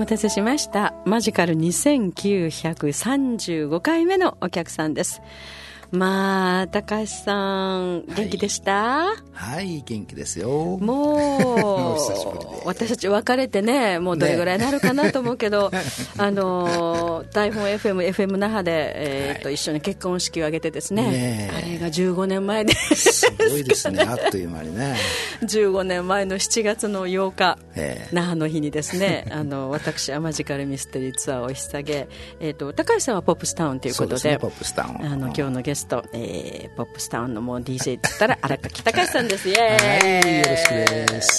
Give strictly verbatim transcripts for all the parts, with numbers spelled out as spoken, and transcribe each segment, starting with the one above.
待たせしました。マジカルにせんきゅうひゃくさんじゅうごかいめのお客さんです。まあ高橋さん元気でした？ はい、はい、元気ですよ。 もう私たち別れてね、もうどれぐらいになるかなと思うけど、ね、あの台本 エフエム、エフエム 那覇で、えーとはい、一緒に結婚式を挙げてですね、ねあれがじゅうごねんまえですすごいですねあっという間にねじゅうごねんまえのしちがつのようか、那覇の日にですねあの私はマジカルミステリーツアーを引っ提げ、えーと高橋さんはポップスタウンということ で, で、ね、ポップスタウンあの今日のゲスト、えー、ポップスタウンのもう ディージェー って言ったら荒垣隆さんです。イエーイ、 はい、よろしくです。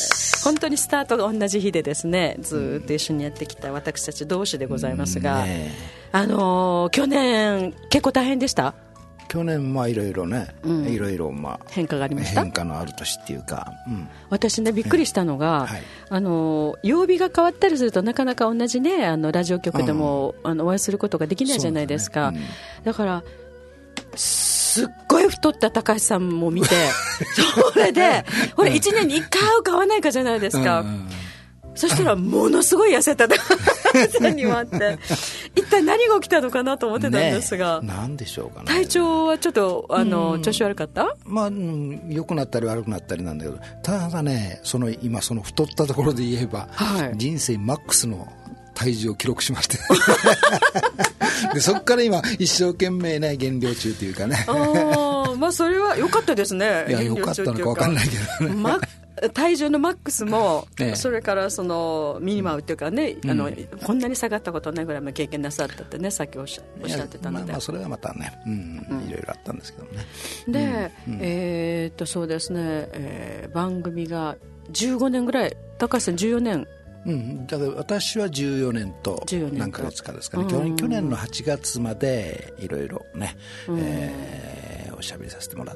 本当にスタートが同じ日でですね、ずっと一緒にやってきた私たち同士でございますが、ね、あのー、去年結構大変でした？ 去年まあいろいろね、うん、いろいろまあ変化がありました。 変化のある年っていうか、うん、 私ねびっくりしたのが、はい、あの曜日が変わったりするとなかなか同じねあのラジオ局でも、うん、あのお会いすることができないじゃないですか。 だ,、ねうん、だからすっごい太った高橋さんも見てそれでほらいちねんにいっかい会うか会わないかじゃないですか、うん、そしたらものすごい痩せた高橋さんにもあって一体何が起きたのかなと思ってたんですが、 ね、なんでしょうかね。 体調はちょっとあの、うん、調子悪かった？ まあ、うん、良くなったり悪くなったりなんだけど、ただねその今その太ったところで言えば、はい、人生マックスの体重を記録しましてでそこから今一生懸命ね減量中というかねあ、まあ、それは良かったですね。 いや良かったのか分かんないけどね、ま、 体重のマックスも、ね、それからそのミニマムというかね、うん、あのこんなに下がったことないぐらいの経験なさったってねさっきおっしゃ、おっしゃってたので、 まあ、まあそれはまたね、うんうん、いろいろあったんですけどね。 で、うんうん、えー、っとそうですね、えー、番組がじゅうごねんぐらい、高橋さんじゅうよねん、 うん、だから私はじゅうよねんと何ヶ月かですかね、去年、去年のはちがつまでいろいろね、えー、おしゃべりさせてもらって、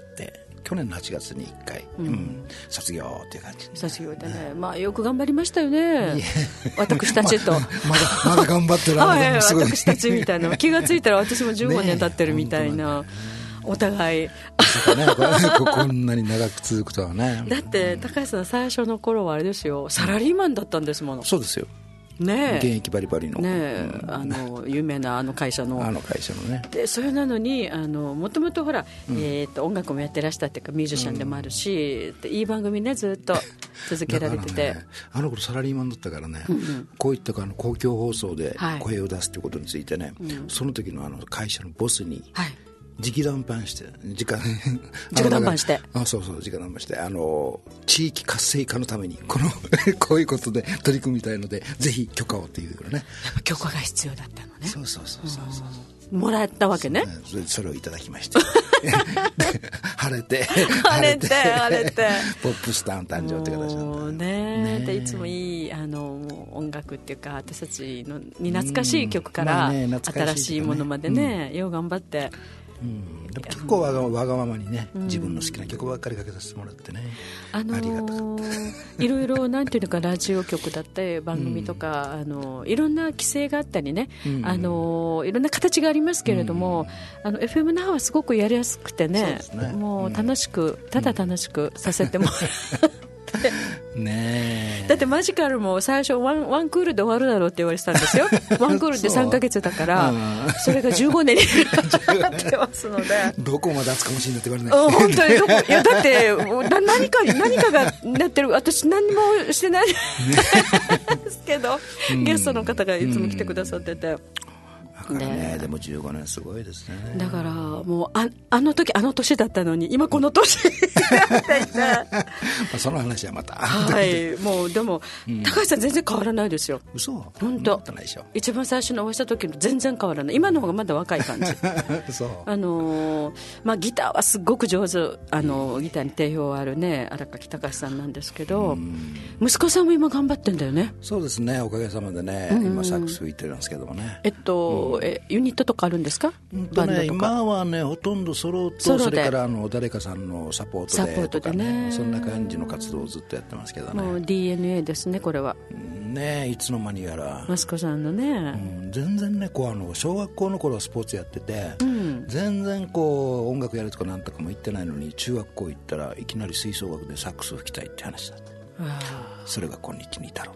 去年のはちがつにいっかい、うんうん、卒業という感じ、ね、卒業でね、まあ、よく頑張りましたよね私たちと、ま、 まだまだ頑張ってるあれすごい私たちみたいな気がついたら私もじゅうごねん経ってるみたいな、ね、お互いね、 こんなに長く続くとはね。 だって高橋さん最初の頃はあれですよ、サラリーマンだったんですもの。 そうですよね、 現役バリバリの、 ね、あの有名なあの会社のあの会社のね。 でそれなのにもともとほら、うん、えー、と音楽もやってらしたっていうかミュージシャンでもあるし、うん、いい番組ねずっと続けられてて、ね、 あの頃サラリーマンだったからね、うんうん、こういったあの公共放送で声を出すということについてね、はい、その時のあの会社のボスに、はい、直談判して直直談判してあそうそう直談判してあの地域活性化のためにこのこういうことで取り組みたいのでぜひ許可をっていうからね。 やっぱ許可が必要だったのね。 そうそうそうそうそう、 もらったわけね。 それでそれをいただきまして晴れて晴れて晴れてポップスタウン誕生って形だったね。ねでいつもいいあの音楽っていうか私たちのに懐かしい曲から、うんまあね、新しいものまでね、うん、よう頑張ってうん、でも結構わが、わがままにね、うん、自分の好きな曲ばっかりかけさせてもらってね、あのー、ありがたかったいろいろなんていうのかラジオ局だったり番組とか、うん、あのいろんな規制があったりね、うん、あのいろんな形がありますけれども、うん、あの エフエム 那覇はすごくやりやすくて ね, ねもう楽しく、うん、ただ楽しくさせてもらってね、 だってマジカルも最初ワン、ワンクールで終わるだろうって言われてたんですよワンクールでさんかげつだからそ, それがじゅうごねんになってますのでどこまで厚かもしれないって言われない、 うん、本当にどこいやだってな 何, か何かがなってる私何もしてないですけど、うん、ゲストの方がいつも来てくださってて、 だからね、でもじゅうごねんすごいですね。 だからもう あ, あの時あの年だったのに今この年になっていてまあその話はまたはいもうでも、うん、高橋さん全然変わらないですよ。 嘘本当一番最初にお会いした時の全然変わらない。今の方がまだ若い感じそうあのーまあ、ギターはすごく上手あのギターに定評あるね荒垣隆さんなんですけど、うん、息子さんも今頑張ってんだよね。 そうですねおかげさまでね、うん、今サックス吹いてるんですけどもね、 えっと、うんえユニットとかあるんですか？ うんとね、バンドとか今はねほとんどソロとそれからあの誰かさんのサポートでサポートでねそんな感じの活動をずっとやってますけどね。 もう ディーエヌエー ですねこれはねいつの間にやら息子さんのね、 うん、全然ねこうあの小学校の頃はスポーツやってて、うん、全然こう音楽やるとかなんとかも言ってないのに中学校行ったらいきなり吹奏楽でサックスを吹きたいって話だった。それが今日に至る。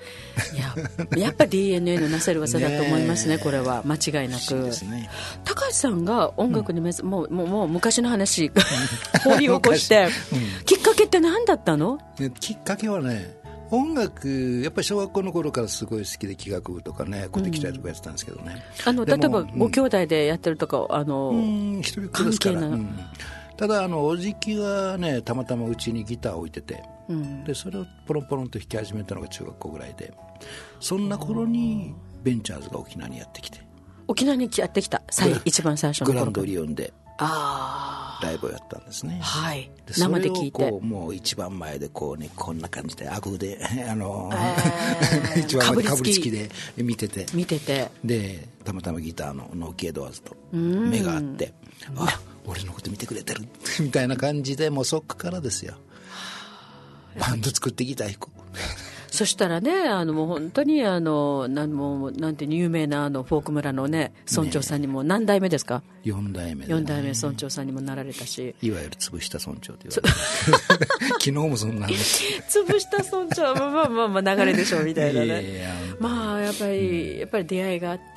いややっぱり ディーエヌエー のなせる技だと思いますね、これは間違いなく。 ね、 高橋さんが音楽にめず、うん、もうもうもう昔の話掘り起こして、うん、きっかけって何だったの？ きっかけはね、音楽やっぱり小学校の頃からすごい好きで、器楽部とかね、鼓笛隊とかやってたんですけどね、 うん、あの例えばご兄弟でやってるとか、あのうん一人っ子ですから、うん、ただあのおじきがねたまたまうちにギターを置いてて、うん、でそれをポロンポロンと弾き始めたのが中学校ぐらいで、そんな頃にベンチャーズが沖縄にやってきて、 沖縄にやってきた最一番最初の頃グランドリオンであライブをやったんですね。 はい、 で生で聞いて、 それをこうもう一番前でこう、ね、こんな感じでアグであの、えー、一番前でかぶりつきで見てて見ててでたまたまギターのノーキー・エドワーズと目があって、あ俺のこと見てくれてるみたいな感じで、もうそっからですよ、バンド作ってギター弾こうそしたらね、あのもう本当にあのなんもなんて有名なあのフォーク村のね村長さんにも、何代目ですか？ よん代目で、ね、 よん代目村長さんにもなられたし、 いわゆる潰した村長と言われて昨日もそんなんで潰した村長はまあまあまあ流れでしょうみたいなねいやいやまあやっぱり、うん、やっぱり出会いがあって、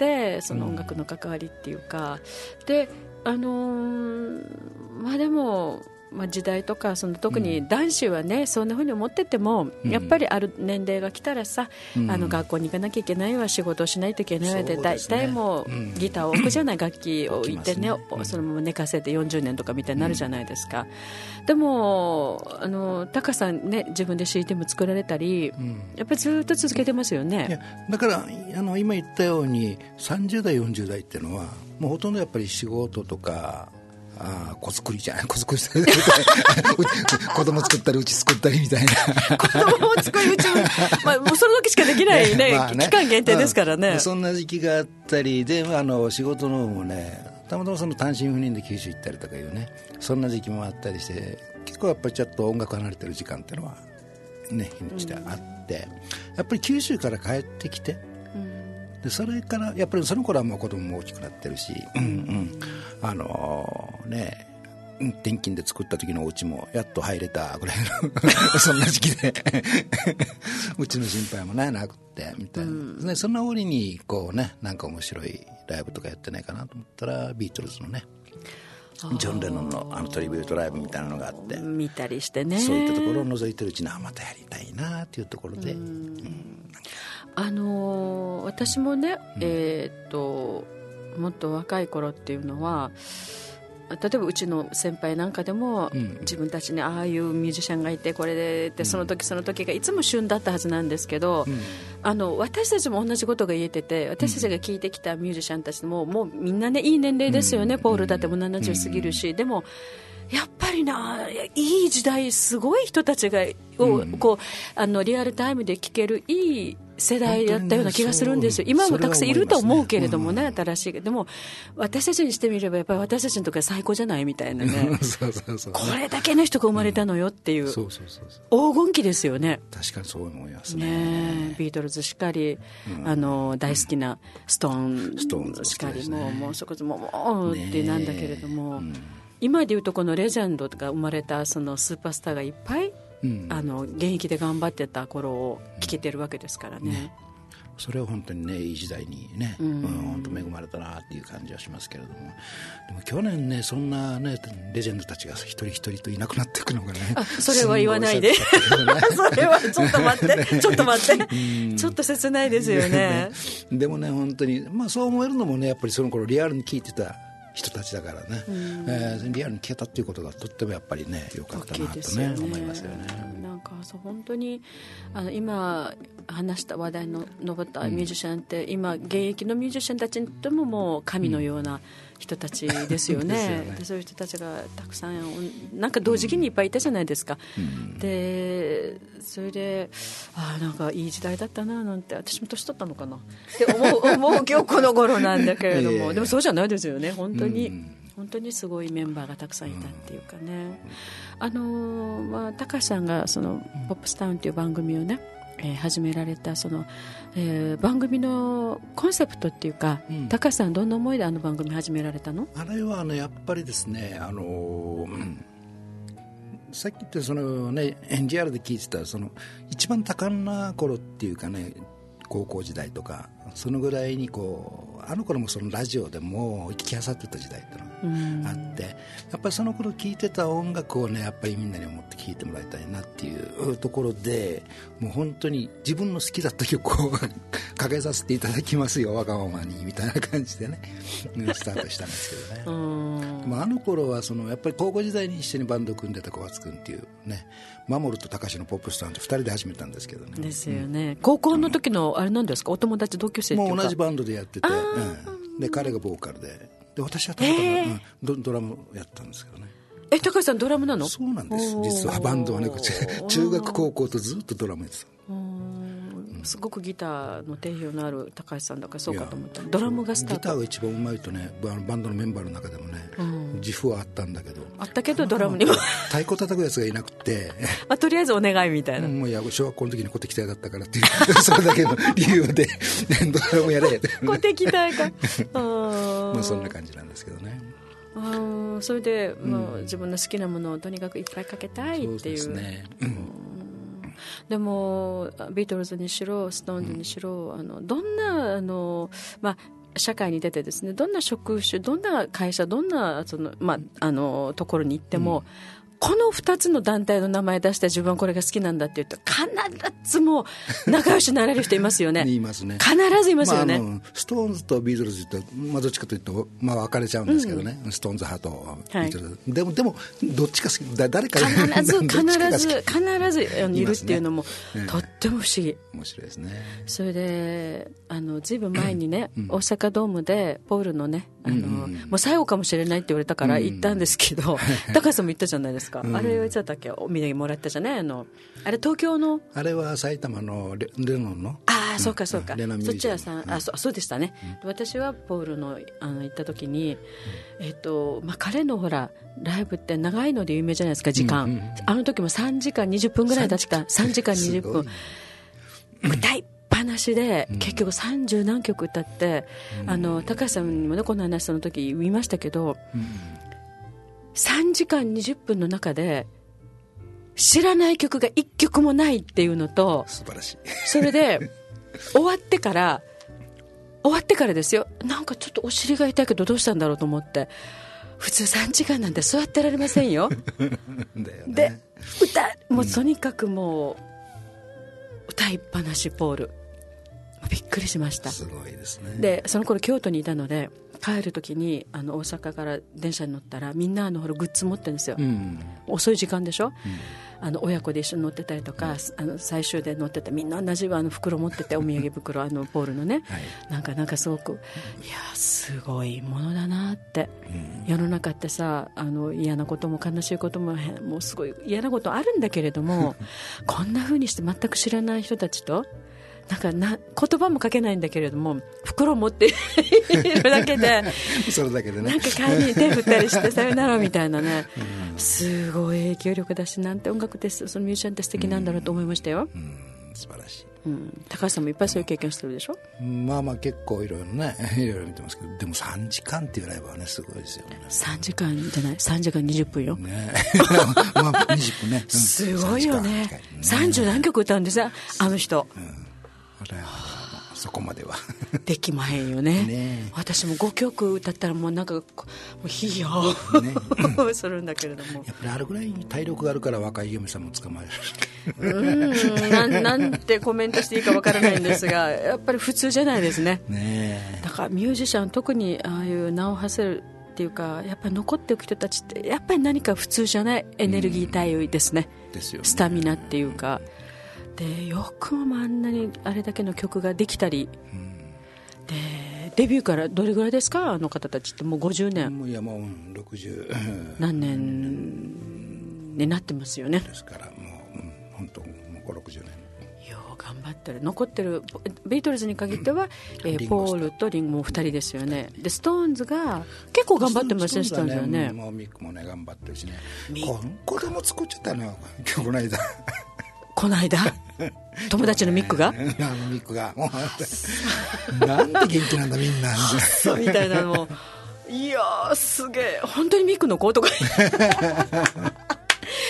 その音楽の関わりっていうか、うん、であのー、まあでもまあ、時代とかその特に男子はね、うん、そんな風に思ってても、うん、やっぱりある年齢が来たらさ、うん、あの学校に行かなきゃいけないわ、仕事をしないといけないわで、大体もう、うん、ギターを置くじゃない、楽器を置いてね、うん、そのまま寝かせてよんじゅうねんとかみたいになるじゃないですか、うん、でもあのタカさんね、自分で シーディー も作られたり、うん、やっぱりずっと続けてますよね。 いやだからあの今言ったようにさんじゅう代よんじゅう代っていうのはもうほとんどやっぱり仕事とか、ああ子作りじゃない子作り子供作ったりうち作ったりみたいな子供を作りうちも、まあ、もうその時しかできない ね, ね, まあ、ね期間限定ですからね、 まあ、そんな時期があったりで、あの仕事の方もね、たまたまその単身赴任で九州行ったりとかいうね、そんな時期もあったりして、結構やっぱりちょっと音楽離れてる時間っていうのはね日にちであって、うん、やっぱり九州から帰ってきて、でそれからやっぱりその頃はもう子供も大きくなってるし、うんうん、あのー、ね転勤で作った時のお家もやっと入れたぐらいのそんな時期でうちの心配もないなくってみたいな、うんね、そんな折にこうね、なんか面白いライブとかやってないかなと思ったら、ビートルズのねジョン・レノンのあのトリビュートライブみたいなのがあって、 見たりしてね、 そういったところを覗いてるうちに、あまたやりたいなっていうところで、うんうん、 あのー、私もね、うん、えー、っともっと若い頃っていうのは、例えばうちの先輩なんかでも、うん、自分たちにああいうミュージシャンがいて、これでって、その時その時がいつも旬だったはずなんですけど、うん、あの私たちも同じことが言えてて、私たちが聴いてきたミュージシャンたちももうみんなねいい年齢ですよね、うん、ポールだってもななじゅう過ぎるし、うん、でもやっぱりないい時代、すごい人たちがを、うん、こうあのリアルタイムで聴けるいい世代だったような気がするんですよ。今もたくさんいると思うけれどもね、うん、新しい。でも私たちにしてみればやっぱり私たちのところは最高じゃないみたいなねそうそうそう、これだけの人が生まれたのよっていう、うん、そうそうそうそう、黄金期ですよね。 確かにそう思います ね, ね。ビートルズしかり、うん、あの大好きなストーンしかり、うん、もうもうそこももうってなんだけれども、うん、今でいうとこのレジェンドが生まれたそのスーパースターがいっぱい、うん、あの現役で頑張ってた頃を聞けてるわけですからね、ね、 それは本当にね、いい時代にね、うんうん、本当恵まれたなっていう感じはしますけれども、でも去年ね、そんなねレジェンドたちが一人一人といなくなっていくのがね、 あ、それは言わないでそれはちょっと待ってちょっと待ってちょっと切ないですよねでもね、本当に、まあ、そう思えるのもね、やっぱりその頃リアルに聞いてた人たちだからね、うん、えー、リアルに聞けたっていうことがとってもやっぱりね良かったなとね、思いますよね。 なんかそう本当にあの今話した話題の上ったミュージシャンって、うん、今現役のミュージシャンたちにとってももう神のような人たちですよね、うん、ですよね。でそういう人たちがたくさんなんか同時期にいっぱいいたじゃないですか、うん、でそれであなんかいい時代だったななんて、私も年取ったのかなって思う思う今日この頃なんだけれどもでもそうじゃないですよね、本当に、うん、本当にすごいメンバーがたくさんいたっていうかね、うん、あのまあ、高橋さんがそのポップスタウンという番組をね、えー、始められたその、えー、番組のコンセプトっていうか、うん、高橋さんどんな思いであの番組始められたの？ あれはあのやっぱりですね、あのー、 さっき言ったその、ね、エヌジーアール で聞いてたその一番多感な頃っていうかね、高校時代とかそのぐらいにこうあの頃もそのラジオでも聞きあさってた時代ってのがあって、やっぱりその頃聴いてた音楽をねやっぱりみんなに思って聴いてもらいたいなっていうところで、もう本当に自分の好きだった曲をかけさせていただきますよわがままにみたいな感じでねスタートしたんですけどね。まあ、あの頃はそのやっぱり高校時代に一緒にバンドを組んでた小松君っていうね、守と高志のポップスターとふたりで始めたんですけどね。ですよね、 うん、高校の時のあれなんですか、お友達同級生っていうか。 もう同じバンドでやってて、うん、で彼がボーカルで、で私はたまたま、えーうん、ド, ドラムやったんですけどね。 え、高橋さんドラムなの？ そうなんです、実はバンドはね、中学高校とずっとドラムやってた。 すごくギターの定評のある高橋さんだからそうかと思った。ドラムがスタート。 ギターが一番うまいとね、バンドのメンバーの中でもね、うん、自負はあったんだけどあったけどドラムにも太鼓叩くやつがいなくてまあ、とりあえずお願いみたいな、 うん、もういや小学校の時に小敵隊だったからっていうそれだけの理由でドラムやれ小敵隊かあまあそんな感じなんですけどね。 あそれで、うん、もう自分の好きなものをとにかくいっぱいかけたいっていう。そうですね、うんでもビートルズにしろストーンズにしろ、うん、あのどんなあの、まあ、社会に出てですね、どんな職種、どんな会社、どんなその、まあ、あのところに行っても、うんこのふたつの団体の名前出して自分はこれが好きなんだって言うと必ずも仲良しになれる人いますよね。 いますね、 必ずいますよね、 まあ、あのストーンズとビートルズって、まあ、どっちかというと、まあ、分かれちゃうんですけどね、うん、ストーンズ派とビートルズ、はい、でもでもどっちか好きだ誰か必ず必ず必ずいるっていうのも、ね、とっても不思議、 面白いですね。 それであのずいぶん前にね、うん、大阪ドームでポールのねあの、うんうん、もう最後かもしれないって言われたから行ったんですけど、うん、高橋さんも行ったじゃないですか、うん、あれいつだったっけ、お土産もらったじゃない、あのあれ東京のあれは埼玉の レ, レノンのああそうかそうか、 うん、 そっちはさ、うん、あ そ, そうでしたね、うん、私はポール の, あの行った時に、うんえーとまあ、彼のほらライブって長いので有名じゃないですか時間、うんうんうん、あの時もさんじかんにじゅっぷんぐらいだった、さんじかんにじゅっぷん歌いっぱなしで、うん、結局さんじゅう何曲歌って、うん、あの高橋さんにもねこの話その時言いましたけど、うん、さんじかんにじゅっぷんの中で知らない曲がいっきょくもないっていうのと、 素晴らしい。 それで終わってから終わってからですよ、なんかちょっとお尻が痛いけどどうしたんだろうと思って、普通さんじかんなんて座ってられませんよだよね。で歌もうとにかくもう、うん、歌いっぱなしポール、びっくりしました。 すごいですね。 でその頃京都にいたので帰る時にあの大阪から電車に乗ったらみんなあのほらグッズ持ってるんですよ、うん、遅い時間でしょ、うん、あの親子で一緒に乗ってたりとか、うん、あの最終で乗ってたみんな同じあの袋持っててお土産袋あのポールのね、はい、なんかなんかすごくいやすごいものだなって、うん、世の中ってさあの嫌なことも悲しいことももうすごい嫌なことあるんだけれどもこんな風にして全く知らない人たちとなんかな言葉も書けないんだけれども袋を持っているだけでそれだけでねなんか帰りに手振ったりしてさよならみたいなね、うん、すごい影響力だしなんて音楽ですそのミュージシャンって素敵なんだろうと思いましたよ、うんうん、 素晴らしい、 うん、高橋さんもいっぱいそういう経験してるでしょ、 うん、まあまあ結構いろいろねいろいろ見てますけどでもさんじかんっていうライブはねすごいですよね。 さんじかんじゃないさんじかんにじゅっぷんよ、 ねまあ、にじゅっぷんね、うん、 すごいよねねさんじゅう何曲歌うんですよあの人、うん、 そこまではできまへんよ ね, ね私もごきょく歌ったらもうなんかもうヒヤー、ね、するんだけれどもやっぱりあるぐらい体力があるから若い嫁さんも捕まえられるうんな, なんてコメントしていいかわからないんですがやっぱり普通じゃないです ね, ねだからミュージシャン特にああいう名を馳せるっていうかやっぱり残っていく人たちってやっぱり何か普通じゃないエネルギー体です ね, ですよねスタミナっていうかでよくもあんなにあれだけの曲ができたり、うん、でデビューからどれぐらいですかあの方たちってもうごじゅうねんもういやもうろくじゅう何年になってますよねですからもう、うん、本当もうご、ろくじゅうねんよう頑張ってる残ってるビートルズに限っては、うんえー、ポールとリンゴもふたりですよねでストーンズが結構頑張ってますねストーンズはねもうミックもね頑張ってるしね子供作っちゃったな今日この間この間友達のミックがあのミックがなんて元気なんだみんなそうみたいなのいやーすげえ本当にミックの子とかだ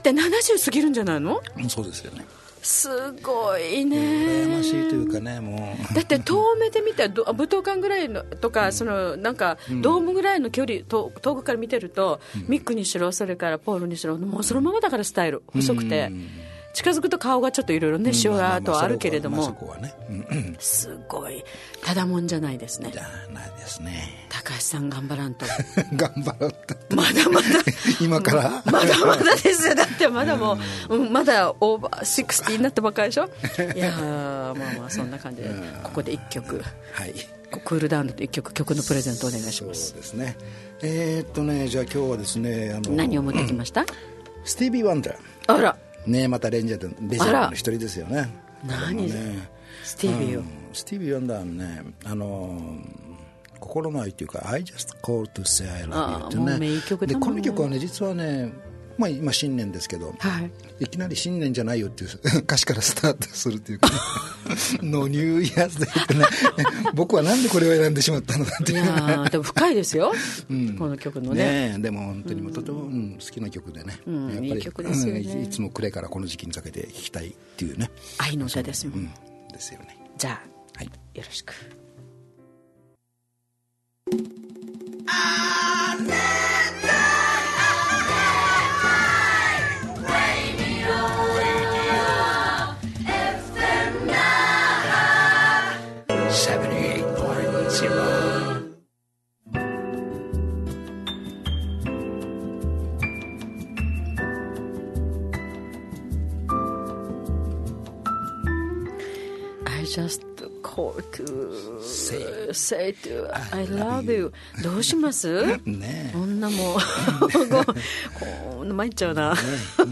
ってななじゅう過ぎるんじゃないの？ そうですよね。 すごいね。 羨ましいというかね、もうだって遠目で見たら武道館ぐらいのとか、うん、そのなんかドームぐらいの距離、うん、遠くから見てると、うん、ミックにしろそれからポールにしろもうそのままだからスタイル細くて、うん、近づくと顔がちょっといろいろね、シワとはあるけれども、すごいただもんじゃないですね。 じゃないですね。 高橋さん頑張らんと頑張ろうとまだまだ今からまだまだですよ。だってまだもう、うん、まだオーバーシックスティーになったばっかりでしょ。いやまあまあそんな感じでここでいっきょく、はい、クールダウンといっきょく曲のプレゼントお願いします。 そうですね。えー、っとねじゃあ今日はですね、あの何を持ってきました？ スティービー・ワンダー。 あらね、またレンジャーでレジェンドの一人ですよね。 何、ね、スティービーを、うん、 スティービー・ワンダーのね、あの心の愛というか I just call to say I love you ってね。 名曲だもんね。 でこの曲はね実はね、まあ、今新年ですけど、はい、いきなり新年じゃないよっていう歌詞からスタートするっていうかのニューイヤーズデーってね僕はなんでこれを選んでしまったのかっていう。いやでも深いですよ、うん、この曲の ね, ねでも本当にもとても、うん、好きな曲でね、うん、やっぱりいい曲ですよね、うん、いつも暮れからこの時期にかけて弾きたいっていうね愛の歌ですもん、 うん、ですよね。 じゃあ、はい、よろしく。Just call to say, say to I love you どうしますね。こんなもうこん参っちゃうな、ねうん、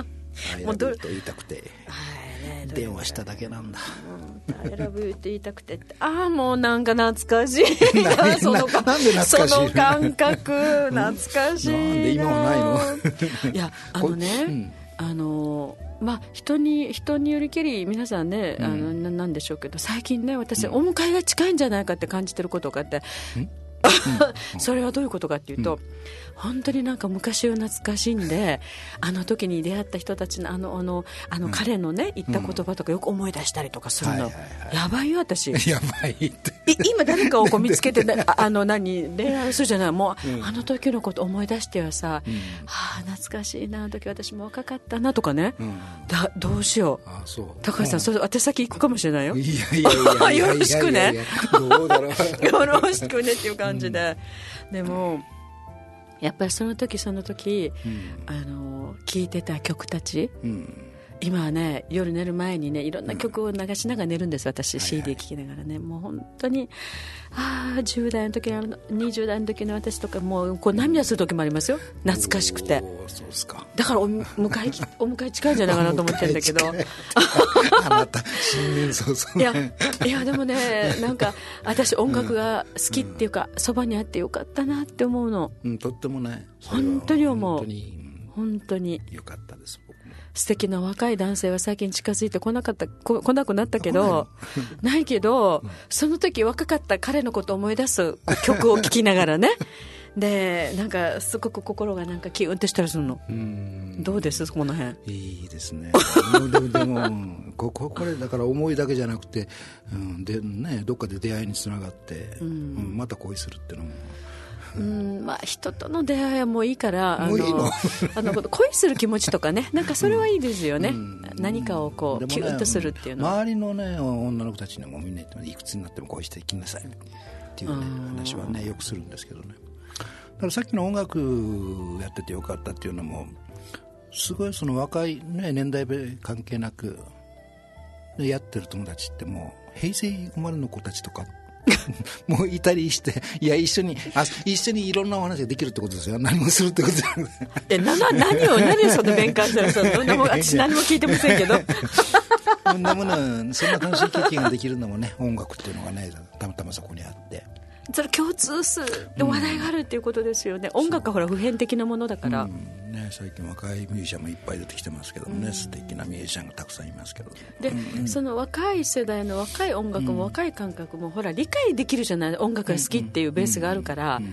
I love you と言いたくて、はいね、電話しただけなんだ、 うん、I love you って言いたくてってああもうなんか懐かしいそのなんで懐かしいその感覚懐かしいな、 なんで今はないのいやあのね、うん、あのまあ、人に人によりけり皆さんね、うん、あの な, なんでしょうけど最近ね私、うん、お迎えが近いんじゃないかって感じてることがあって、うんそれはどういうことかっていうと、うん、本当になんか昔を懐かしんであの時に出会った人たちのあのあのあの彼のね言った言葉とかよく思い出したりとかするの、うんはいはいはい、やばいよ私やばいって今誰かをこう見つけて、ね、あの何恋愛するじゃないもう、うん、あの時のこと思い出してはさ、うんはあ、懐かしいなあの時私も若かったなとかね、うん、だどうしよう。あそう高橋さん、うん、それ私先行くかもしれないよ。いやいやいやよろしくねどうだろうよろしくねっていう感じで、うん、でもやっぱりその時その時、うん、あの聴いてた曲たち、うん、今はね夜寝る前にねいろんな曲を流しながら寝るんです私、うん、シーディー 聴きながらね、はいはい、もう本当にあじゅう代の時のにじゅう代の時の私とかもうこう涙する時もありますよ懐かしくて。 そうですか。 だからお迎えお迎え近いんじゃないかなと思ってるんだけどあなた新年早々 いやいやでもねなんか私音楽が好きっていうか、うん、そばにあってよかったなって思うの、 うん、とってもね本当に思う本当に、うん、 本当によかったです僕も。 素敵な若い男性は最近近づいてこなかったこ来なくなったけどないけど、うん、その時若かった彼のことを思い出す曲を聴きながらねでなんかすごく心がなんかキュンってしたりするの。うんどうですこの辺。 いいですねでも、でもこ, これだから思いだけじゃなくて、うんでね、どっかで出会いにつながって、うんうん、また恋するっていうのもうんまあ、人との出会いはもういいからあのもういいのあの恋する気持ちとかねなんかそれはいいですよね、うん、何かをこう、ね、キュンとするっていうのは周りの、ね、女の子たちにもみんな言っていくつになっても恋していきなさいっていう、ね、話は、ね、よくするんですけどね。だからさっきの音楽やっててよかったっていうのもすごいその若い、ね、年代関係なくやってる友達ってもう平成生まれの子たちとかもういたりしていや一緒にあ一緒にいろんなお話ができるってことですよ。何もするってことじゃなくてえなな何を何をその弁解したらそんなも私何も聞いてませんけどそんなものそんな楽しい経験ができるのもね音楽っていうのがねたまたまそこにあってそれ共通する話題があるっていうことですよね、うん、音楽はほら普遍的なものだから、 うんね、最近若いミュージシャンもいっぱい出てきてますけどもね、うん、素敵なミュージシャンがたくさんいますけどで、うん、その若い世代の若い音楽も若い感覚も、うん、ほら理解できるじゃない音楽が好きっていうベースがあるから、うんうんうん、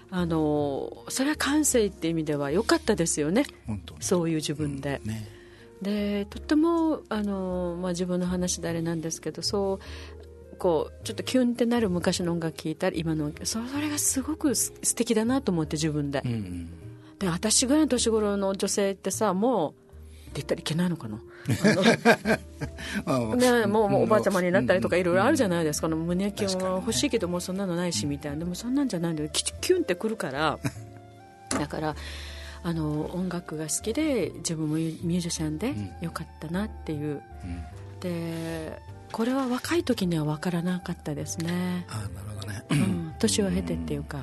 あのそれは感性って意味では良かったですよね。 本当そういう自分で、 うんね、 でとってもあの、まあ、自分の話であれなんですけど、そうこうちょっとキュンってなる昔の音楽聴いたり今の音楽、それがすごく素敵だなと思って自分で、うんうん、で私ぐらいの年頃の女性ってさ、もうって言ったらいけないのかなあの、ね、もう、もうおばあちゃまになったりとかいろいろあるじゃないですか。胸キュンは欲しいけどもうそんなのないしみたいな。でもそんなんじゃないんだよ、キュンってくるからだからあの音楽が好きで自分もミュージシャンでよかったなっていう、うん、でこれは若い時には分からなかったですね。 あ、なるほどね、 うん、年を経てっていうか、うん、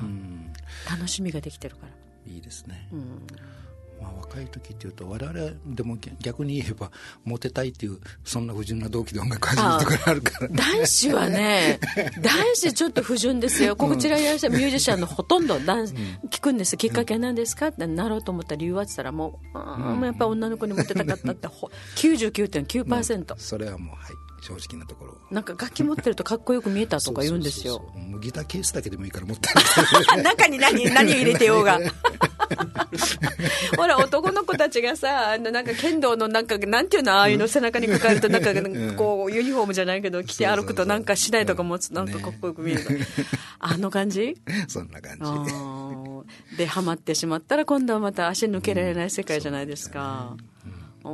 楽しみができてるからいいですね、うん、まあ、若い時っていうと我々でも逆に言えばモテたいっていうそんな不純な動機で音楽始めるところがあるから、ね、 男子はね男子ちょっと不純ですよ。こちらいらっしゃるミュージシャンのほとんど男子、うん、聞くんです。きっかけは何ですかってなろうと思った理由はって言ったらもう、うん、やっぱり女の子にモテたかったってきゅうじゅうきゅうてんきゅうパーセント、 それはもうはい正直なところ、 なんか楽器持ってるとかっこよく見えたとか言うんですよ。 そうそうそうそう、もうギターケースだけでもいいから持ってる中に 何, 何を入れてようがほら男の子たちがさ、あのなんか剣道のなんかなんていうの、ああいうの背中にかかるとなんかこうユニフォームじゃないけど着て歩くとなんかしないとか持つ、なんかかっこよく見える、ね、あの感じそんな感じでハマってしまったら今度はまた足抜けられない世界じゃないですか、うん、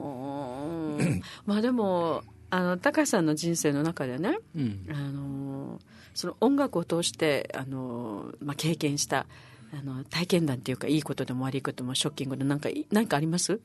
うん、まあでもあの高橋さんの人生の中でね、うん、あのその音楽を通してあの、まあ、経験したあの体験談っていうか、いいことでも悪いこともショッキングでなんか何かあります？ う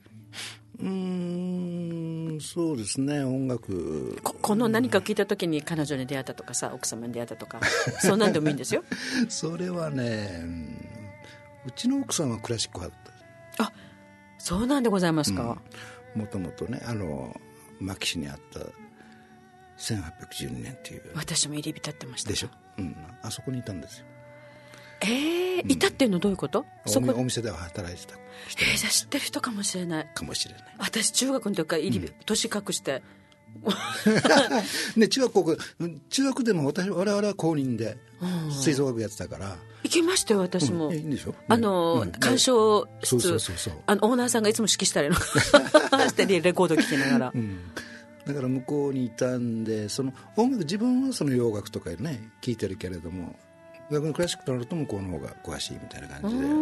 ーん、そうですね、音楽こ, この何か聞いた時に彼女に出会ったとかさ、奥様に出会ったとかそんなんでもいいんですよそれはね、うちの奥さんはクラシック派だった。 あ、そうなんでございますか。 もともとね、あの牧師にあったせんはっぴゃくじゅうにねんっていう、 私も入り浸ってましたでしょ、うん、あそこにいたんですよ。 えーうん、いたっていうのはどういうこと？ そこお店では働いてた人、 えー、じゃあ知ってる人かもしれないかもしれない。 私中学の時から入り、うん、年隠してね、中学高校中学でも私我々は公認で吹奏楽やってたから行きましたよ私も、 うん、いいんでしょ、ね、 あの、うん、鑑賞室、そうそうそうそう、あのオーナーさんがいつも指揮したりのしてレコード聴きながら、うん、 だから向こうにいたんで、その音楽、自分はその洋楽とかね聴いてるけれども、逆にクラシックとなると向こうの方が詳しいみたいな感じで、うん、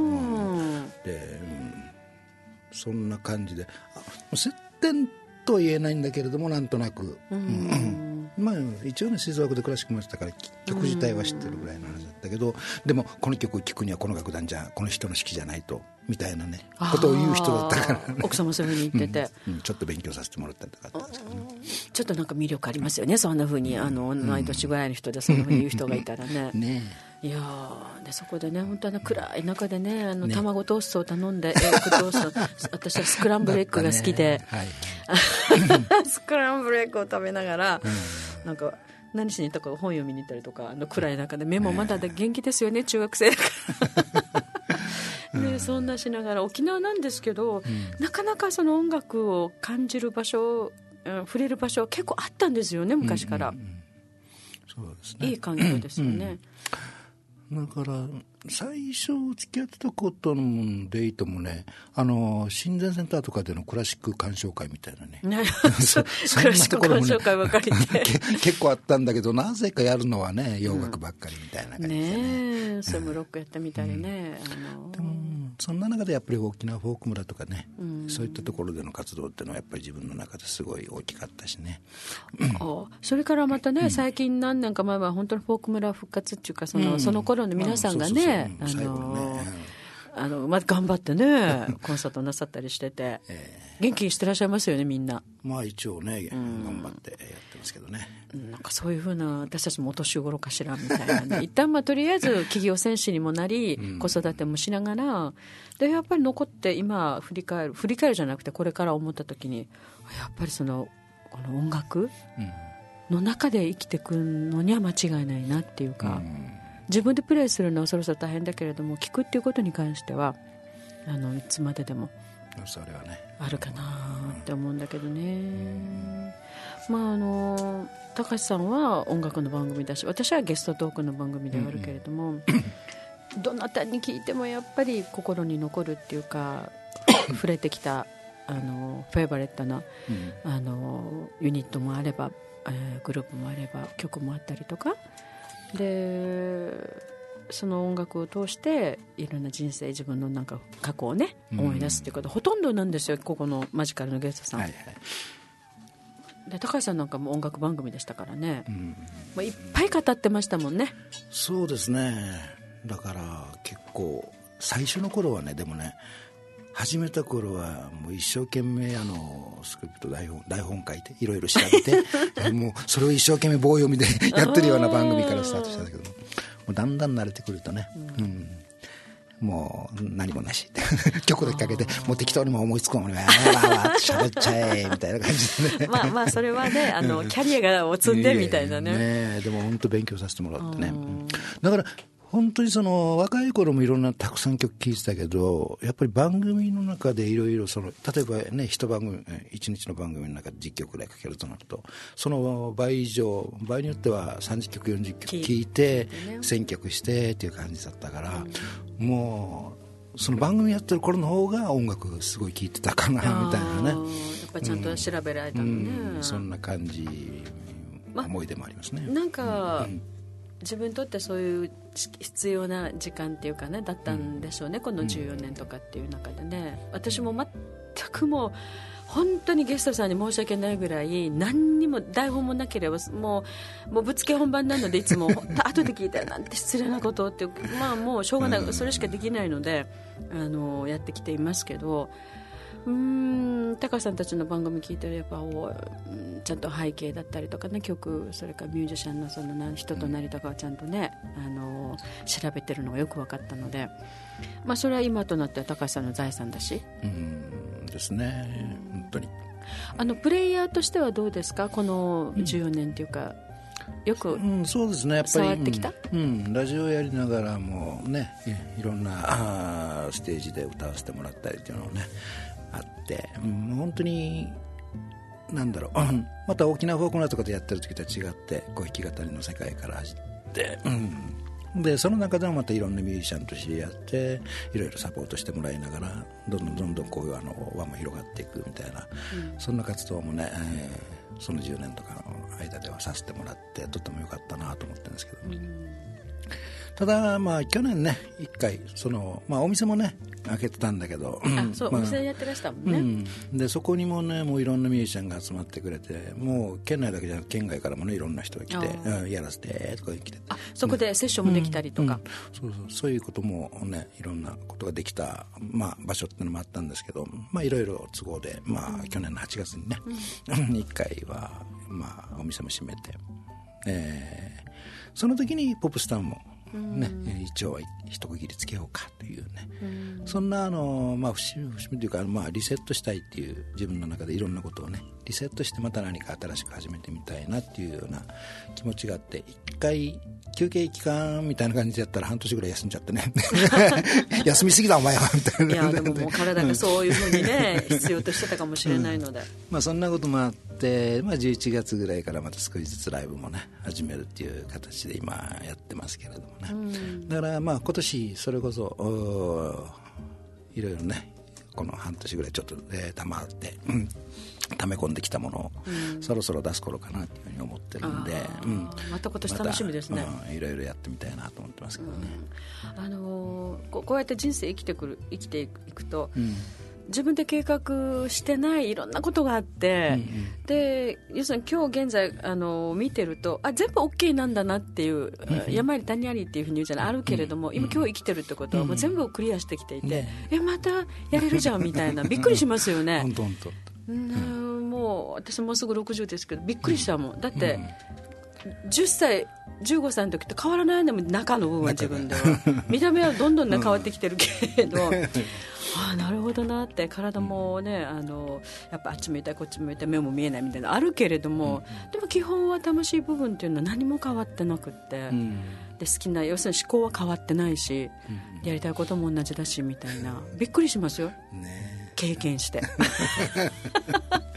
で、うん、そんな感じで接点とは言えないんだけれども、なんとなく、うんうんうん、まあ一応ね吹奏楽でクラシックもしてたから曲自体は知ってるぐらいの話だったけど、でもこの曲を聴くにはこの楽団じゃこの人の指揮じゃないとみたいなねことを言う人だったから、ね、 奥様そういうふうに言ってて、 うんうん、ちょっと勉強させてもらったりとかあったんですけど、ね、 ちょっとなんか魅力ありますよね、そんなふうに、あの同い年ぐらいの人でそんなふうに言う人がいたらね、ね、いやでそこでね、本当は暗い中でね、あの、ね、卵トーストを頼んで、エッグトースト私はスクランブルエッグが好きで、ね、はいスクランブルエッグを食べながら、うん、なんか何しに行ったか本読みに行ったりとか、あの暗い中で目もまだで元気ですよね、中学生だからでそんなしながら沖縄なんですけど、うん、なかなかその音楽を感じる場所、うん、触れる場所結構あったんですよね、昔から、うんうんうん、 そうですね、 いい環境ですよね、 うん、だから最初付き合ってたことのデートもね、あの親善センターとかでのクラシック鑑賞会みたいなねそクラシック鑑賞会ばかりで結構あったんだけど、なぜかやるのはね洋楽ばっかりみたいな感じで ね,、うん、 ねそれもロックやったみたいでね、うん、あのー、 でもそんな中でやっぱり沖縄フォーク村とかね、うん、そういったところでの活動っていうのはやっぱり自分の中ですごい大きかったしね、 うん、それからまたね、うん、最近何年か前は本当にフォーク村復活っていうか、その、うん、その頃の皆さんがね、あのあのまあ、頑張ってねコンサートなさったりしてて、えー、元気にしてらっしゃいますよね、みんな。まあ一応ね、うん、頑張ってやってますけどね、 なんかそういうふうな私たちもお年頃かしらみたいなね一旦まあとりあえず企業戦士にもなり、うん、子育てもしながらでやっぱり残って今振り返る振り返るじゃなくてこれから思った時にやっぱりそのこの音楽の中で生きていくのには間違いないなっていうか、うん、自分でプレイするのはそろそろ大変だけれども聞くっていうことに関してはあのいつまででもそれはねあるかなって思うんだけどね、うん、まああの高橋さんは音楽の番組だし私はゲストトークの番組ではあるけれども、うんうん、 どなたに聞いてもやっぱり心に残るっていうか触れてきたあのフェイバレットな、うん、あのユニットもあれば、えー、グループもあれば曲もあったりとかで、その音楽を通していろんな人生自分のなんか過去をね思い出すっていうこと、うん、ほとんどなんですよここのマジカルのゲストさん、はいはい、で高橋さんなんかも音楽番組でしたからね、うん、もういっぱい語ってましたもんね。 そうですね、だから結構最初の頃はね、でもね始めた頃はもう一生懸命あのスクリプト台本、台本書いていろいろ調べてもうそれを一生懸命棒読みでやってるような番組からスタートしたんだけども、もうだんだん慣れてくるとね、うんうん、もう何もなし曲だけかけてもう適当にも思いつくものにわーわーわーって喋っちゃえみたいな感じでねまあまあそれはねあのキャリアを積んでみたいなね、 ねでも本当勉強させてもらってね、だから本当にその若い頃もいろんなたくさん曲聴いてたけど、やっぱり番組の中でいろいろその例えばね一番組一日の番組の中でじゅっきょくぐらいかけるとなるとその倍以上、場合によってはさんじゅっきょくよんじゅっきょく聴いて選曲してっていう感じだったから、うん、もうその番組やってる頃の方が音楽すごい聴いてたかなみたいなね、やっぱちゃんと調べられたのね、 うんうん、そんな感じ、ま、思い出もありますね。 なんか、うん、自分にとってそういう必要な時間っていうかねだったんでしょうね、うん、このじゅうよねんとかっていう中でね、私も全くもう本当にゲストさんに申し訳ないぐらい何にも台本もなければもう、もうぶつけ本番なのでいつも後で聞いたらなんて失礼なことってまあもうしょうがない、それしかできないのであのやってきていますけど、うーん高橋さんたちの番組聞いてるやっぱおちゃんと背景だったりとかね、曲、それからミュージシャンのその人となりとかをちゃんとねあの調べてるのがよく分かったので、まあ、それは今となっては高橋さんの財産だし、 うんですね、本当にあのプレイヤーとしてはどうですかこのじゅうよねんというか、よくうん、そうですね、やっぱり触ってきた、 うんうん、ラジオやりながらもねいろんなあステージで歌わせてもらったりっていうのをねあって、うん、本当になんだろうまた沖縄フォークナーとかでやってる時とは違ってこう弾き語りの世界から走って、うん、でその中でもまたいろんなミュージシャンと知り合っていろいろサポートしてもらいながらどんどんどんどんこういうあの輪も広がっていくみたいな、うん、そんな活動もね、えー、そのじゅうねんとかの間ではさせてもらってとてもよかったなと思ってるんですけど、うん、ただまあ去年ね一回その、まあ、お店もね開けてたんだけど、 あそう、まあ、お店やってらしたもんね、 うん、でそこにもねもういろんなミュージシャンが集まってくれて、もう県内だけじゃなく県外からもねいろんな人が来て、うん、やらせてとか来て、 あそこでセッションもできたりとか、 うんうん、そうそうそういうこともねいろんなことができた、まあ、場所ってのもあったんですけど、まあいろいろ都合で、まあ、去年のはちがつにね、うん、いっかいは、まあ、お店も閉めて、えー、その時にポップスターもね、一応一区切りつけようかというね、うん、そんなあの、まあ、節目節目というか、まあ、リセットしたいっていう自分の中でいろんなことをねリセットしてまた何か新しく始めてみたいなっていうような気持ちがあって、一回休憩期間みたいな感じでやったら半年ぐらい休んじゃってね休みすぎだお前はみたいな。 いやでももう体がそういうふうにね必要としてたかもしれないので、うん、 まあ、そんなこともあって、まあ、じゅういちがつぐらいからまた少しずつライブもね始めるっていう形で今やってますけれどもね、うん、だからまあ今年それこそいろいろねこの半年ぐらいちょっと、えー、溜まって、うん、溜め込んできたものを、うん、そろそろ出す頃かなというふうに思ってるんで、うん、 また今年楽しみですね、 また、うん、いろいろやってみたいなと思ってますけどね、 うん、あのー、こ, こうやって人生生きてくる生きていくと、うん、自分で計画してないいろんなことがあって、うんうん、で要するに今日現在あの見てるとあ全部 OK なんだなっていう、うんうん、山あり谷ありっていうふうに言うじゃないあるけれども、うん、今今日生きてるってことはもう全部クリアしてきていて、うん、えまたやれるじゃんみたいなびっくりしますよね本当本当、 うん、もう私もうすぐろくじゅうですけどびっくりしたもん、だって、うん、じゅっさいじゅうごさいの時と変わらないのも中の部分は自分では見た目はどんどん、ね、変わってきてるけれど、うんああなるほどなって体もね、うん、あのやっぱあっち向いたりこっち向いたり目も見えないみたいなのあるけれども、うん、でも基本は楽しい部分っていうのは何も変わってなくって、うん、で好きな要するに思考は変わってないし、うん、やりたいことも同じだしみたいなびっくりしますよ、ね、経験して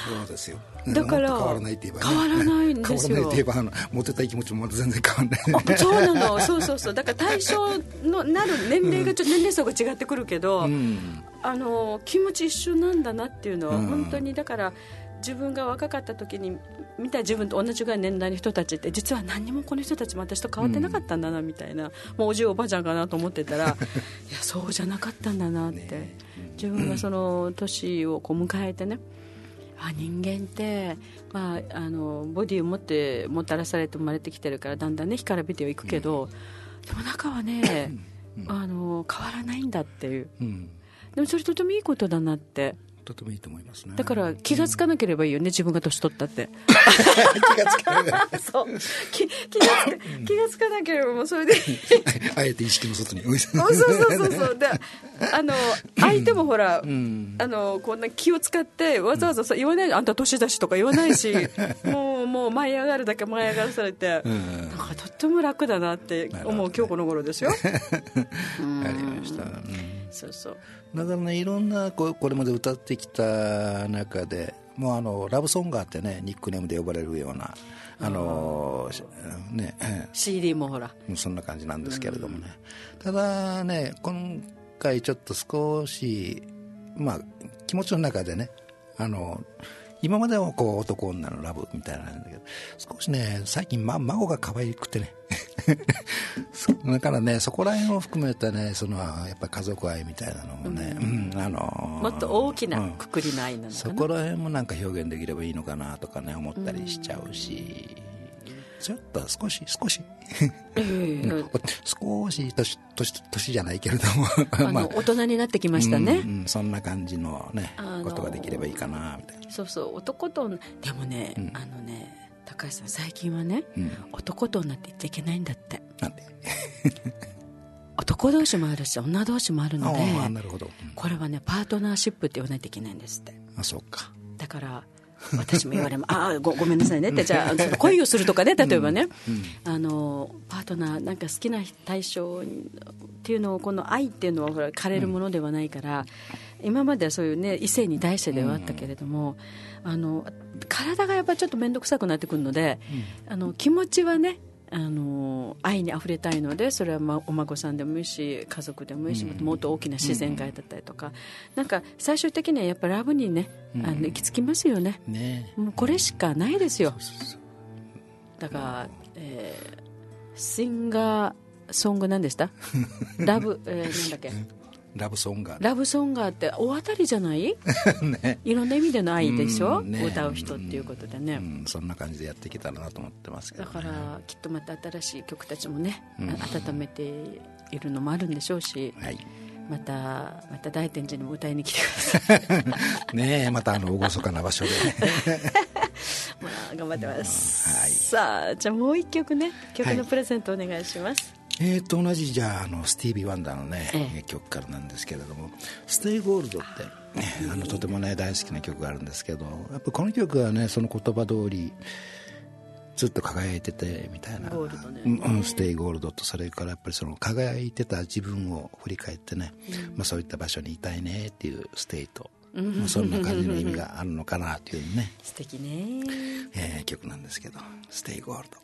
そうですよ。 だから変わらないって言えば、ね、 変わらないんですよ。 変わらないって言えばあのモテたい気持ちもまだ全然変わらない。 そうなの、そうそうそう。だから対象のなる年齢がちょっと年齢層が違ってくるけど、うん、あの気持ち一緒なんだなっていうのは本当に、だから自分が若かった時に見た自分と同じぐらい年代の人たちって実は何にもこの人たちも私と変わってなかったんだなみたいな、うん、もうおじいおばあちゃんかなと思ってたらいやそうじゃなかったんだなって、ね、自分がその年をこう迎えてね、あ人間って、まあ、あのボディを持ってもたらされて生まれてきてるからだんだんね干からびてはいくけど、うん、でも中はね、うん、あの変わらないんだっていう、うん、でもそれとてもいいことだなって、 とてもいいと思いますね。 だから気がつかなければいいよね、自分が年取ったって気がつかなそう気, 気, がつか気がつかなければもうそれであえて意識の外にそうそうそうそうであの相手もほら、うん、あのこんな気を使ってわざわざさ言わない、あんた年だしとか言わないしもうもう舞い上がるだけ舞い上がらされて、うん、なんかとっても楽だなって思う今日この頃ですよ。 ありました、うん、 そうそうだからね、いろんなこれまで歌ってきた中でもうあのラブソンガーってねニックネームで呼ばれるようなあのねシーディー もほらそんな感じなんですけれどもね、うん、ただね今回ちょっと少しまあ気持ちの中でねあの今まではこう男女のラブみたいなんだけど少しね最近、ま、孫が可愛くてねだからねそこら辺を含めたねそのやっぱり家族愛みたいなのもね、うんうん、あのもっと大きなくくりの愛なのかな、うん、 そこら辺もなんか表現できればいいのかなとかね思ったりしちゃうし、うん、ちょっと少し少しえー、少し年年年じゃないけれどもあの、まあ、大人になってきましたね、 うんうん、そんな感じのねことができればいいかなみたいな。 そうそう男とでもね、うん、あのね高橋さん最近はね、うん、男と女って言っちゃいけないんだって。 なんで男同士もあるし女同士もあるので、 あなるほど、うん、 これはねパートナーシップって言わないといけないんですって。 あそうか。 だから私も言われますあ ご, ごめんなさいねってじゃあその恋をするとかね例えばね、うんうん、あのパートナーなんか好きな対象っていうのをこの愛っていうのはほら枯れるものではないから、うん、今まではそういうね異性に対してではあったけれども、うん、あの体がやっぱりちょっと面倒くさくなってくるので、うん、あの気持ちはねあの愛にあふれたいのでそれは、まあ、お孫さんでもいいし家族でもいいし、うん、もっと大きな自然界だったりとか、うん、なんか最終的にはやっぱラブにね、うん、あの行き着きますよ ね, ねもうこれしかないですよ。そうそうそうだから、えー、シンガーソング何でしたラブ、えー、なんだっけラブソンガーラブソンガーって大当たりじゃない、ね、いろんな意味での愛でしょ、ね、歌う人っていうことでね、うんうん、そんな感じでやっていけたらなと思ってますけど、ね、 だからきっとまた新しい曲たちもね、うん、温めているのもあるんでしょうし、はい、またまた大天寺にも歌いに来てくださいねえまたあの厳かな場所でまあ頑張ってます、うんはい、さあじゃあもう一曲ね曲のプレゼントお願いします、はいえー、と同じじゃあ、あのスティービー・ワンダーの、ねええ、曲からなんですけれどもステイゴールドって、ね、あのとても、ね、大好きな曲があるんですけどやっぱこの曲は、ね、その言葉通りずっと輝いててみたいなゴールド、ねうん、ステイゴールドとそれからやっぱりその輝いてた自分を振り返ってね、うんまあ、そういった場所にいたいねっていうステイと、まあ、そんな感じの意味があるのかなというね素敵ね、 えー、曲なんですけどステイゴールド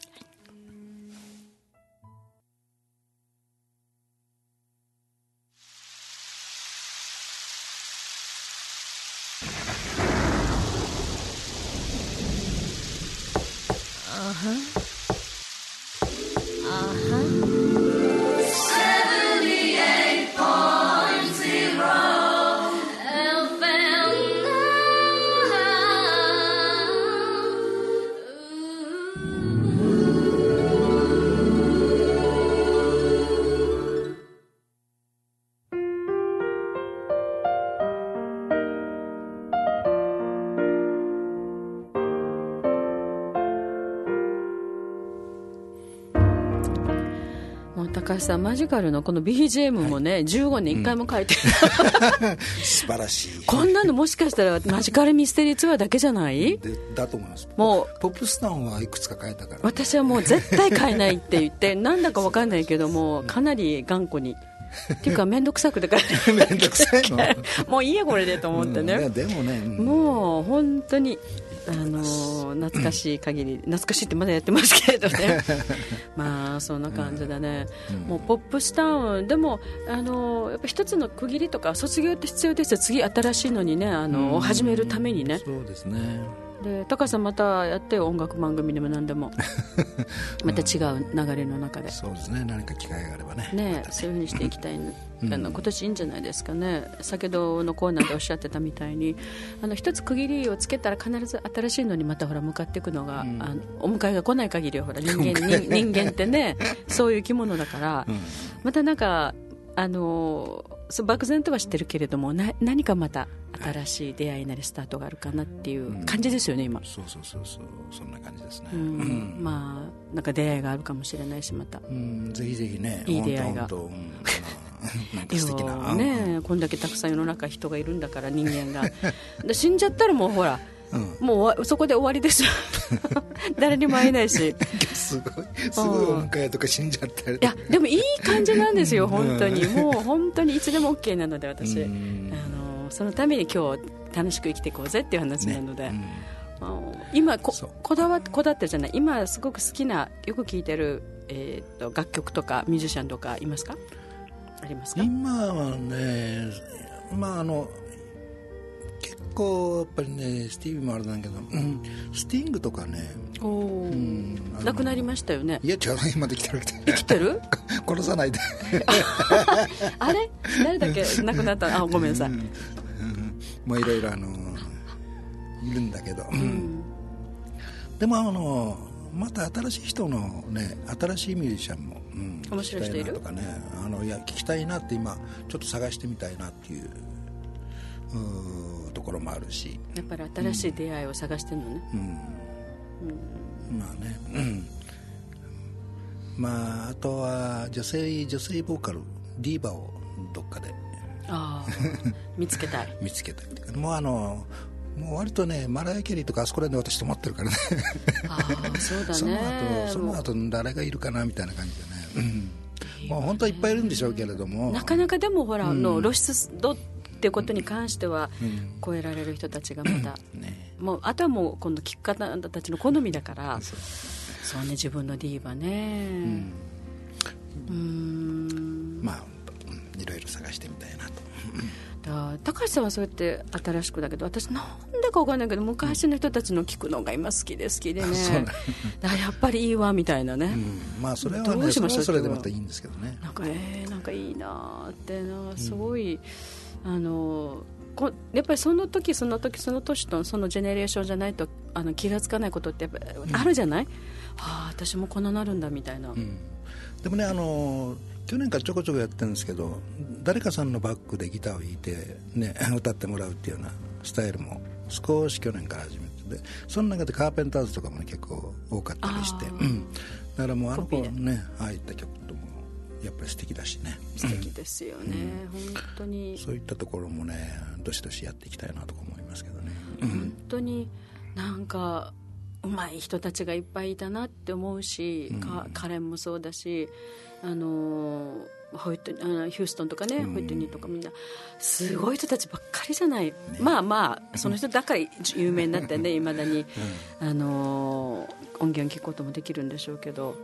Uh-huh. Uh-huh. seventy-eight point zero F M 高橋さんマジカルのこの ビージーエム もね、はい、じゅうごねんいっかいも書いてる、 うん、素晴らしいこんなのもしかしたらマジカルミステリーツアーだけじゃないでだと思います。 もうポップスタウンはいくつか変えたから、ね、 私はもう絶対変えないって言ってなんだか分かんないけどもかなり頑固にっていうか面倒くさくてから面倒くさいのもういいやこれでと思ってね、 うん、でもね、うん、 もう本当にあの懐かしい限り、懐かしいってまだやってますけれどねまあそんな感じだね、うん、もうポップスタウンでもあのやっぱ一つの区切りとか卒業って必要ですよ。次新しいのにねあの、うん、始めるためにね。 そうですね。 で高橋さんまたやってよ、音楽番組でも何でもまた違う流れの中で、うん、 そうですね、何か機会があれば ね, ね, ねそういうふうにしていきたい、ねうん、あの今年いいんじゃないですかね。先ほどのコーナーでおっしゃってたみたいにあの一つ区切りをつけたら必ず新しいのにまたほら向かっていくのが、うん、あのお迎えが来ない限りはほら人間人, 人間ってねそういう生き物だから、うん、またなんかあの漠然とは知ってるけれどもな何かまた新しい出会いなりスタートがあるかなっていう感じですよね、うん、今。 そうそうそうそう、そんな感じですね、 うん、まあなんか出会いがあるかもしれないしまた、 うん、ぜひぜひね、 いい出会いが、 うん、なんか素敵なね、こんだけたくさん世の中人がいるんだから人間がで死んじゃったらもうほらうん、もうそこで終わりですよ誰にも会えないしすごいすごいお迎えとか死んじゃったり、 いやでもいい感じなんですよ本当に、もう本当にいつでも OK なので私、あのそのために今日楽しく生きていこうぜっていう話なので、ね、うん、今 こ, こだわこだってるじゃない、今すごく好きなよく聴いてる、えー、と楽曲とかミュージシャンとかいますか？ありますか？ 今はね、まああの結構やっぱりねスティービーもあれなんだけど、うん、スティングとかね、お、 うん、亡くなりましたよね。 いや違う、今できてる生きてる殺さないであれ誰だっけ亡くなったあごめんなさい、うんうん、 もういろいろあのいるんだけど、うん、でもあのまた新しい人のね新しいミュージシャンも、うん、 面白い人いるとかね、あのいや聞きたいなって今ちょっと探してみたいなっていうところもあるし、 やっぱり新しい出会いを探してるのね、うんうん、まあね、うん、まああとは女性女性ボーカルディーバをどっかであ見つけたい見つけたい。もうあのもう割とねマライア・キャリーとかあそこら辺で私と思ってるからねあそうだねその後その後誰がいるかなみたいな感じでね、うん、もう本当はいっぱいいるんでしょうけれども、 なかなかでもほら、うん、の露出度っていうことに関しては超えられる人たちがまだ、うんね、もうあとはもう今度聞く方たちの好みだからそう、そうね、自分のディーバね、うん、うーん、 まあいろいろ探してみたいなとだ高橋さんはそうやって新しくだけど、私なんでか分かんないけど昔の人たちの聞くのが今好きで好きでねだからやっぱりいいわみたいなね、うん、 まあそれはね、どうしましょう、それはそれでまたいいんですけどね、 なんかえー、なんかいいなってな、すごい、うん、あのこやっぱりその時その時その年とそのジェネレーションじゃないとあの気がつかないことってやっぱあるじゃない、うん、はあ私もこんななるんだみたいな、うん、 でもねあの去年からちょこちょこやってるんですけど、誰かさんのバックでギターを弾いて、ね、歌ってもらうっていうようなスタイルも少し去年から始めてて、その中でカーペンターズとかも、ね、結構多かったりして、うん、だからもうあの子ねああいった曲ともやっぱり素敵だしね、 素敵ですよね、うん、本当にそういったところもねどしどしやっていきたいなとか思いますけどね、 うん、本当になんか上手い人たちがいっぱいいたなって思うし、うん、かカレンもそうだし、あのホイットあのヒューストンとかね、うん、ホイットニーとかみんなすごい人たちばっかりじゃない、ね、まあまあその人だから有名になってねいまだに、うん、あの音源聞くこともできるんでしょうけど、うん、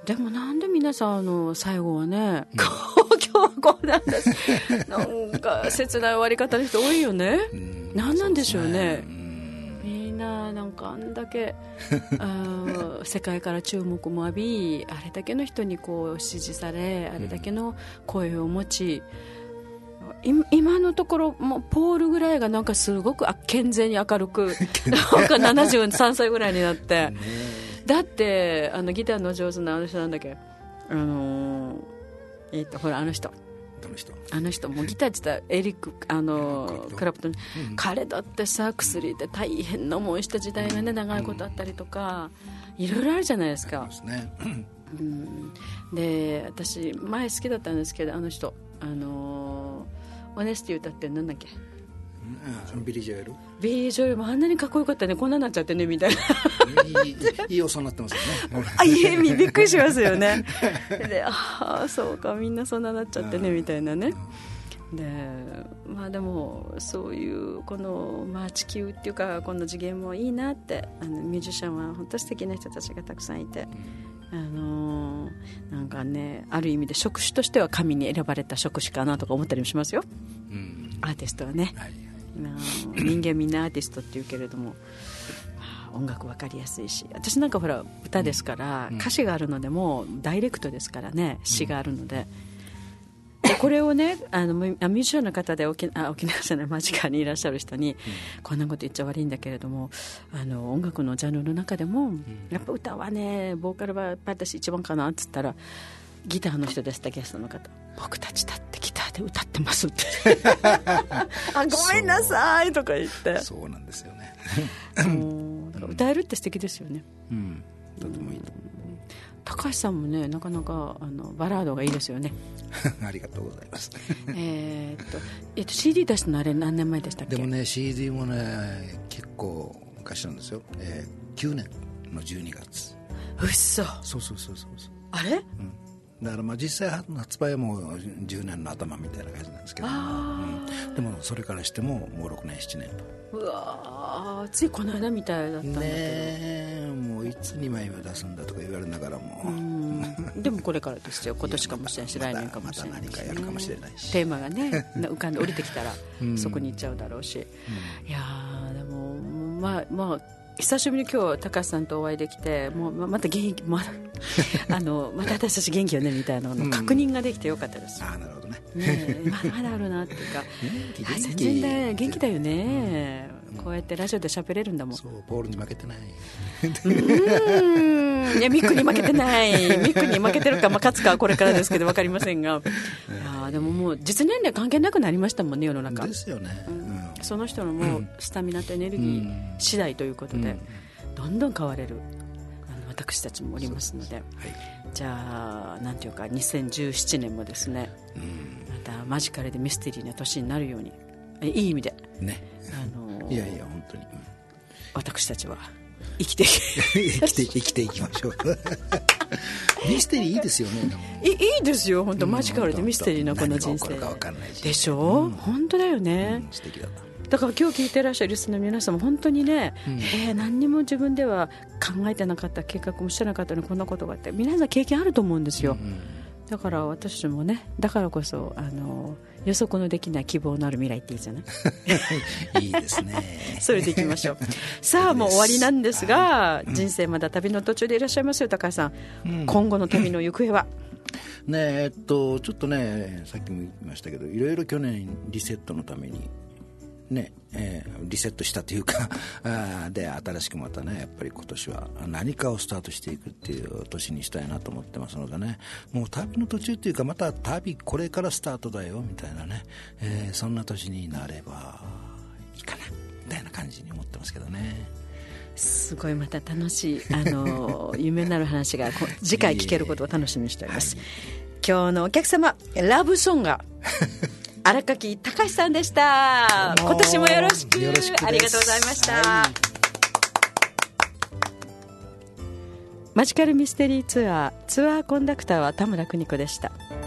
でもなんで皆さんあの最後はね、うん、今日はこうなんですなんか切ない終わり方の人多いよね、うん、何なんでしょうね、なんかあんだけあ世界から注目も浴び、あれだけの人にこう支持され、あれだけの声を持ち、うん、今のところもうポールぐらいがなんかすごく健全に明るくなんかななじゅうさんさいぐらいになってだってあのギターの上手なあの人なんだっけ、あのーえー、とほらあの人あの人もギター自体エリックあのクラプトン、うん、彼だってさ薬で大変な思いした時代がね長いことあったりとか、いろいろあるじゃないですか。ですね、うん、で私前好きだったんですけど、あの人あのオネスティ歌ってなんだっけ、 うん、ビリー・ジョエルビリー・ジョエルもあんなにかっこよかったね、こんなになっちゃってねみたいな。 いいいいおさになってますよね。 あ、いえ、びっくりしますよね。で、ああそうか、みんなそんななっちゃってねみたいなね。で、まあでもそういうこの、まあ、地球っていうかこの次元もいいなって、あのミュージシャンは本当に素敵な人たちがたくさんいて、あのー、なんかね、ある意味で職種としては神に選ばれた職種かなとか思ったりもしますよ、うん、アーティストはね、はい、人間みんなアーティストっていうけれども、音楽分かりやすいし、私なんかほら歌ですから、うん、歌詞があるのでもダイレクトですからね、詩があるので、うん、でこれをね、あのミュージシャンの方で沖あ沖縄じゃない間近にいらっしゃる人に、うん、こんなこと言っちゃ悪いんだけれども、あの音楽のジャンルの中でも、うん、やっぱ歌はね、ボーカルはやっぱ私一番かなって言ったら、ギターの人でした、ゲストの方、僕たちだってギターで歌ってますってあ、ごめんなさいとか言って、 そうなんですよねもうだから歌えるって素敵ですよね、 うん、とてもいいと思う。 高橋さんもね、なかなかあのバラードがいいですよねありがとうございますえっと、えっと シーディー 出したのあれ何年前でしたっけ？ でもね シーディー もね結構昔なんですよ、えー、きゅうねんのじゅうにがつ。 うっそ。 そうそうそうそう。 あれ、うん、 だからまあ実際発売はもうじゅうねんの頭みたいな感じなんですけど、うん、でもそれからしてももうろくねんしちねんと。 うわ、ついこの間みたいだったんだけどね、もういつにまいは出すんだとか言われながらも、うん、 でもこれからですよ、今年かもしれないし、来年かもしれないし、 また何かやるかもしれないし、 テーマがね浮かんで降りてきたらそこに行っちゃうだろうし、うん、いやでもまあまあ久しぶりに今日高橋さんとお会いできて、もうまた元気、まあのまた私たち元気よねみたいなの確認ができてよかったです、 うん、あ、なるほどね、 ね、まだまだあるなっていうか元気、全然だ元気だよね、うん、こうやってラジオで喋れるんだもん。 そう、ポールに負けてない。 うーん、いやミックに負けてない、ミックに負けてるか、まあ、勝つかはこれからですけど分かりませんが、いやでももう実年齢関係なくなりましたもんね、世の中ですよね、うん、 その人のもうスタミナとエネルギー次第ということで、うん、どんどん変われるあの私たちもおりますので、はい、じゃあなんていうかにせんじゅうななねんもですね、うん、またマジカルでミステリーな年になるように、いい意味で、ね、あのいやいや本当に、うん、 私たちは生きて生きて生きていきましょうミステリーいいですよね。 い, いいですよ本当、マジカルでミステリーなこの人生でしょ、うん、本当だよね、 うん、素敵だった。 だから今日聞いてらっしゃるリスナーの皆さんも本当にね、うん、えー、何にも自分では考えてなかった、計画もしてなかったのにこんなことがあって、皆さん経験あると思うんですよ、うんうん、だから私もね、だからこそあの予測のできない希望のある未来っていいじゃないいいですねそれでいきましょうさあもう終わりなんですが、はい、人生まだ旅の途中でいらっしゃいますよ高橋さん、うん、今後の旅の行方はねえっとちょっとね、さっきも言いましたけど、いろいろ去年リセットのためにね、えー、リセットしたというかあで新しくまたね、やっぱり今年は何かをスタートしていくっていう年にしたいなと思ってますのでね、もう旅の途中っていうか、また旅これからスタートだよみたいなね、えー、そんな年になればいいかなみたいな感じに思ってますけどね。 すごいまた楽しいあの夢のある話が次回聞けることを楽しみにしております、はい、今日のお客様ラブソンガ荒垣隆さんでした。今年もよろしく、よろしくありがとうございました、はい、マジカルミステリーツアーツアーコンダクターは田村邦子でした。